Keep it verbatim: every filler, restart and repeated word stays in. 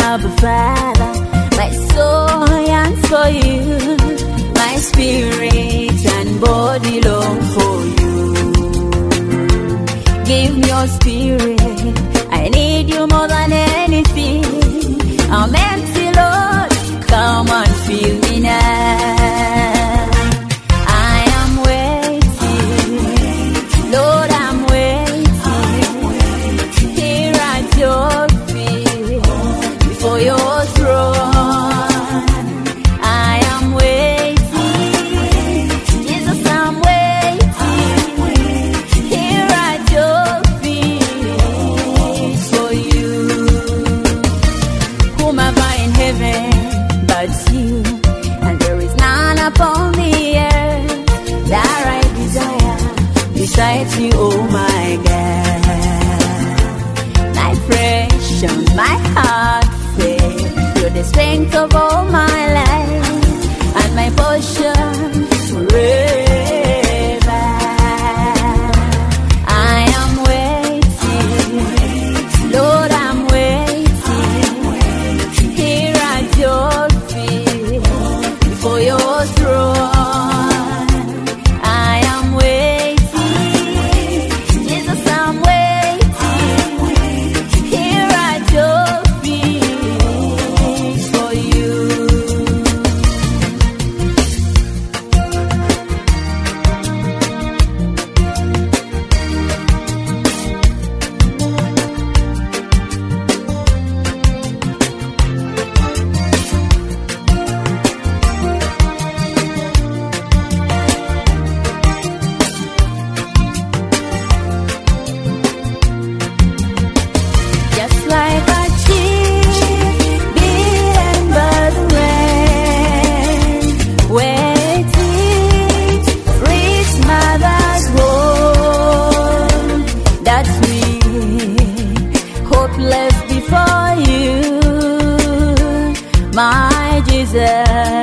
Abba Father, my soul yearns for you, my spirit and body long for you. Give me your spirit, I need you more than anything. I'm empty, Lord, come and fill me now. I am waiting, Lord, I'm waiting, here at your feet, before your throne. I am waiting, Jesus, I'm waiting, here at your feet for you. Whom have I in heaven but you? And there is none upon the earth that I desire besides you, oh my God. My precious, my heart faith, you're the strength of all my life and my portion forever. I am waiting, Lord, I'm waiting, here at your feet, before your throne. I am waiting, Jesus, I'm waiting, here at your feet for you. Just like a sheep beaten by the rain, waiting for its mother's home. That's me, hopeless before you, my Jesus.